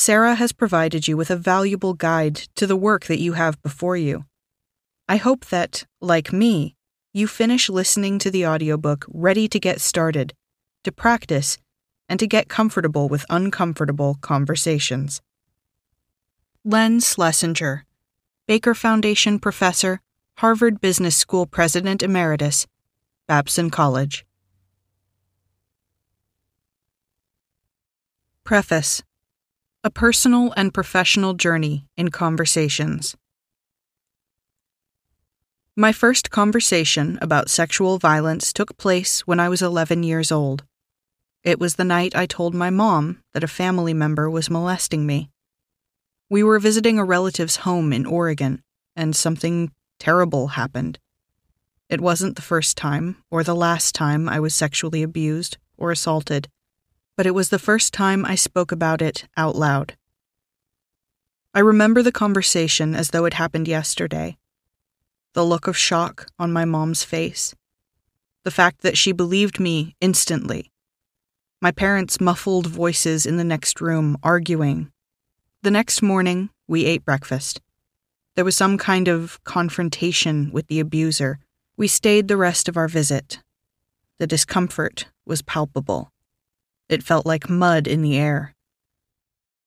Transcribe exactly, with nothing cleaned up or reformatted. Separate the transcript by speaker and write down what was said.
Speaker 1: Sarah has provided you with a valuable guide to the work that you have before you. I hope that, like me, you finish listening to the audiobook ready to get started, to practice, and to get comfortable with uncomfortable conversations. Len Schlesinger, Baker Foundation Professor, Harvard Business School President Emeritus, Babson College. Preface: A personal and professional journey in conversations. My first conversation about sexual violence took place when I was eleven years old. It was the night I told my mom that a family member was molesting me. We were visiting a relative's home in Oregon, and something terrible happened. It wasn't the first time or the last time I was sexually abused or assaulted, but it was the first time I spoke about it out loud. I remember the conversation as though it happened yesterday. The look of shock on my mom's face. The fact that she believed me instantly. My parents' muffled voices in the next room arguing. The next morning, we ate breakfast. There was some kind of confrontation with the abuser. We stayed the rest of our visit. The discomfort was palpable. It felt like mud in the air.